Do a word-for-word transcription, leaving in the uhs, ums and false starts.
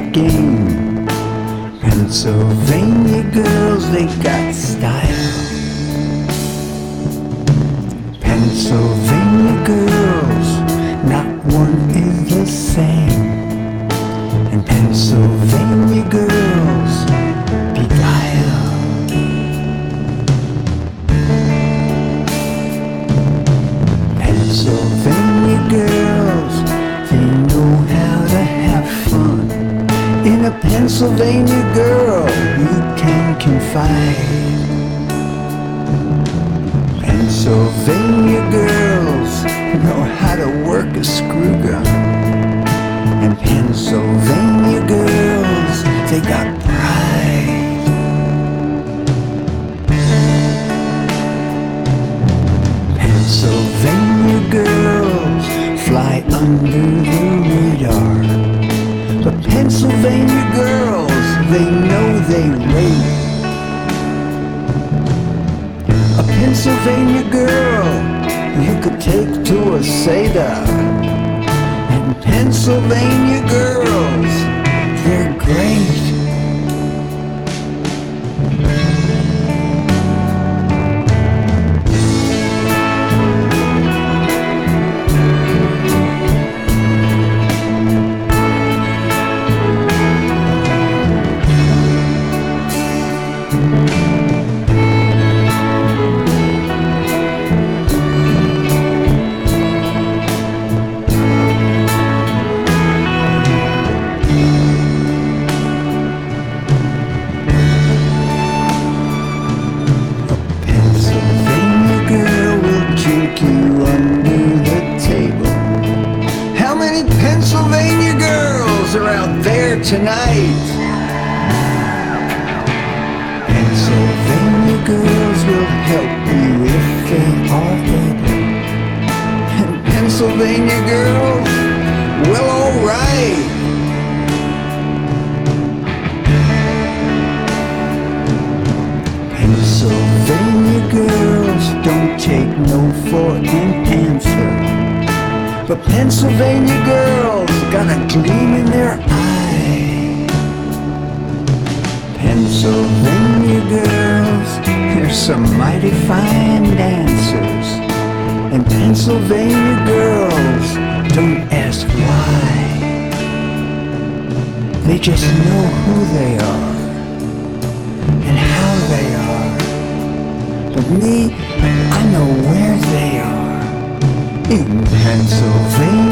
game. Pennsylvania girls, they got style. Pennsylvania girls, not one is the same. And Pennsylvania girls beguile. Pennsylvania girls, they know how to have fun. In a Pennsylvania girl, you can confide. Pennsylvania girls know how to work a screw gun. And Pennsylvania girls, they got pride. Pennsylvania girls fly under the radar. But Pennsylvania girls, they know they rate. A Pennsylvania girl you could take to a Seder. And Pennsylvania girls, they're great. Pennsylvania girls are out there tonight. Pennsylvania girls will help you if they are able. And Pennsylvania girls, well, alright. Pennsylvania girls don't take no for an answer. But Pennsylvania girls got a gleam in their eye. Pennsylvania girls, they're some mighty fine dancers. And Pennsylvania girls don't ask why. They just know who they are and how they are. But me, I know where they are. In Pennsylvania